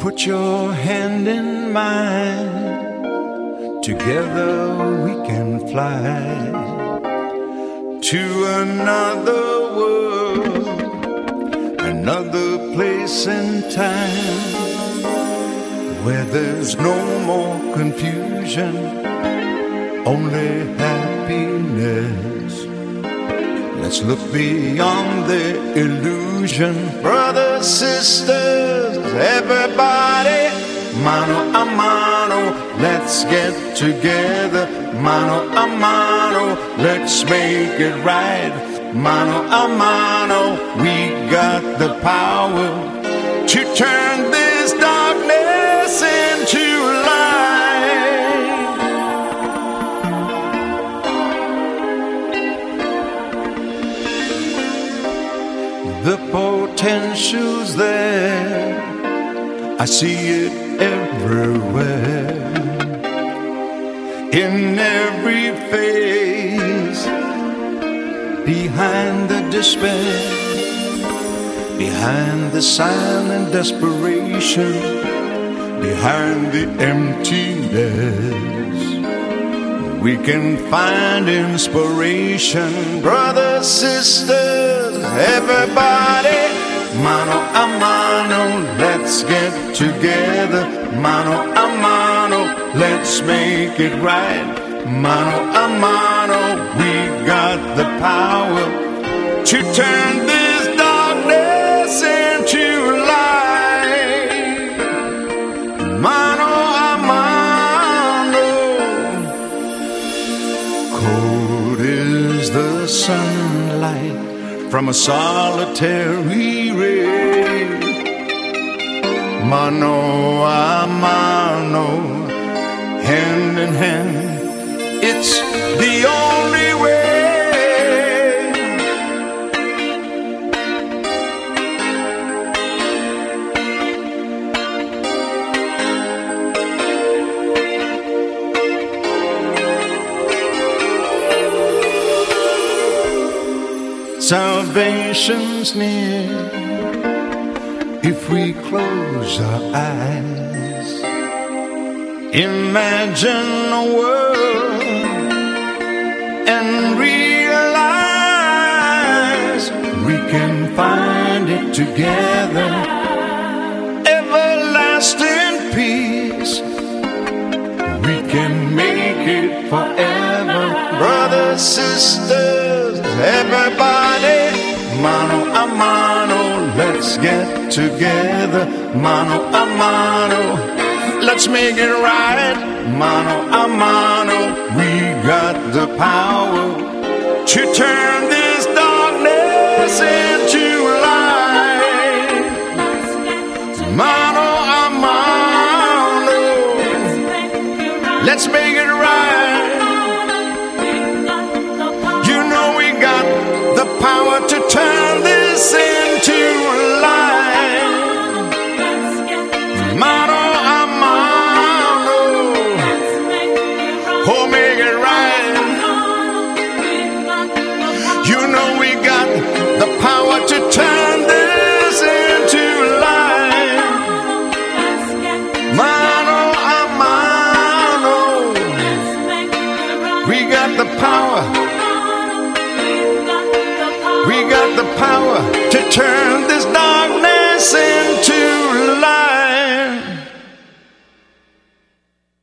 Put your hand in mine, together we can fly to another world, another place and time, where there's no more confusion, only happiness. Let's look beyond the illusion. Brothers, sisters, everybody, mano a mano, let's get together. Mano a mano, let's make it right. Mano a mano, we got the power to turn this darkness into light. The potential's there, I see it everywhere, in every face, behind the despair, behind the silent desperation, behind the emptiness, we can find inspiration. Brothers, sisters, everybody, mano a mano, let's get together. Mano a mano, let's make it right. Mano a mano, we got the power to turn this darkness into light. Mano a mano, cold is the sunlight from a solitary ray. Mano a mano, hand in hand, it's the only way. Salvation's near if we close our eyes. Imagine a world and realize we can find it together. Everlasting peace, we can make it forever. Brothers, sisters, everybody, mano a mano, let's get together. Mano a mano, let's make it right. Mano a mano, we got the power to turn this darkness into light. Mano a mano, let's make it right. You know we got the power to turn this into light. Mano a mano, oh, make it right. You know we got the power to turn this into light. Mano a mano, we got the power. We got the power to turn